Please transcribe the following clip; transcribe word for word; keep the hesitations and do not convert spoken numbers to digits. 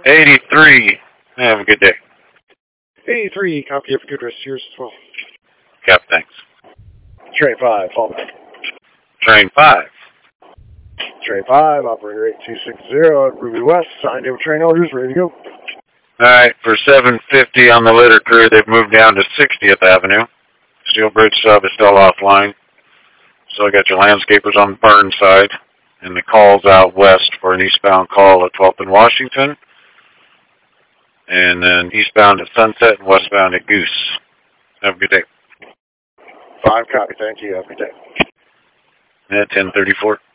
eighty-three. Have a good day. eighty-three, copy of good rest yours as well. Cap, thanks. Train five, fallback. Train five. Train five, operator eight two six zero at Ruby West. Signed in with train orders, ready to go. Alright, for seven fifty on the litter crew, they've moved down to sixtieth Avenue. Steel Bridge sub is still offline. So I got your landscapers on Burnside, and the call's out west for an eastbound call at twelfth and Washington, and then eastbound at Sunset and westbound at Goose. Have a good day. Five, copy, thank you, have a good day. At ten thirty-four.